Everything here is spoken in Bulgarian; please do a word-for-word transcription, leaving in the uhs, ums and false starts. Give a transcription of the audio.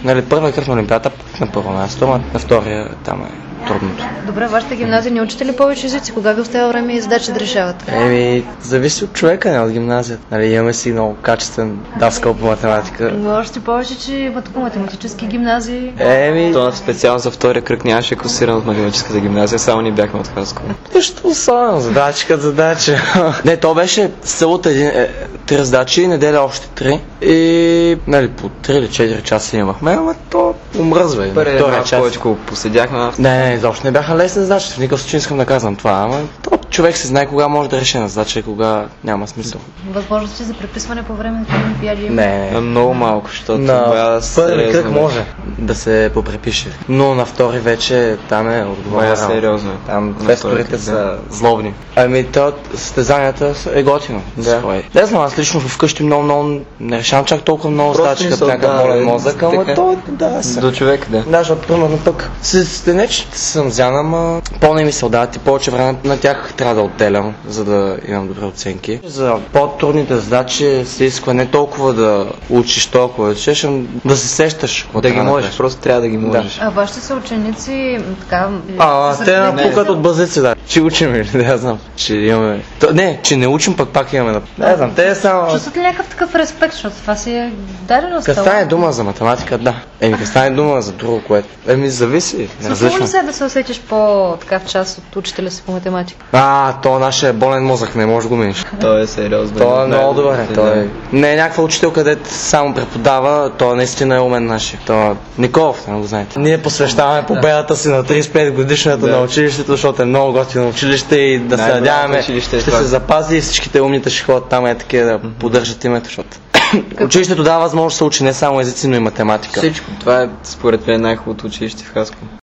Нали, първа кръг на Олимпиада на първо място, а на втория там е трудното. Добре, вашата гимназия не учите ли повече езици? Кога ви остава време и задачи да решавате? Еми, зависи от човека, не от гимназията. Нали, имаме си много качествен даскал по математика. Но още повече, че има тук математически гимназии. Еми, То специално за втория кръг нямаше класиран от математическата гимназия, само ни бяхме от Хасково. нищо особено, задача като задача. Не, то беше събота един, е, три задачи, неделя още три. И, нали, по три или четири часа имахме, ама то умръзва. Първият малко повече поседяхме. Не, не, изобщо не бяха лесни задачи. В никакъв случай не искам да казвам това, ама то човек се знае кога може да реши на задача и кога няма смисъл. Възможности за преписване по време на олимпиади има? Не, Не, много малко, защото на бая първи кръг сериозно. може да се попрепише, но на втори вече там е отговорно. Бая сериозно. Там На квесторите втори са кръг, злобни. Ами то състезанията е готино. Да. Не знам, аз лично вкъщи много, много не решавам чак толкова много Просто задачи, не като се някакъв отдава, болен е, мозък, ама така. то да се. До човек, да. Да, защото примерно пък с не че съм зяна, ама по-не ми се отдават и повече време на тях трябва да отделям, за да имам добри оценки. За по-трудните задачи се иска не толкова да учиш толкова, да учиш, а да се сещаш. какво Да ги трябва можеш, правиш. просто трябва да ги можеш. А вашите са ученици така... А, са те развити напукат за- от базици, да. Че учим или да, я знам. Че имаме... То, не, че не учим, пък пак имаме... Не знам, те само... Чувствате ли някакъв такъв респект, защото това си е дадено Като стало? стане дума за математика, да. Еми, като стане дума за друго, което... Еми, зависи. Случва Различно. ли се да се усетиш по-така в част от учителя си по математика? А, то нашия болен мозък, не може да го минеш. То е сериозно. Той е много добре. Да. Той е... Не е някаква учител, където само преподава, той наистина е умен нашия. Той е Николов, не го знаете. Ние посвещаваме победата си на тридесет и пет годишната Да. на училището, защото е много готино училище и да се Най-доброто надяваме, училище е ще това. се запази и всичките умните ще ходят там е такива да поддържат името, защото училището дава възможност да се учи не само езици, но и математика. Всичко. Това е според мен най-хубавото училище в Хасково.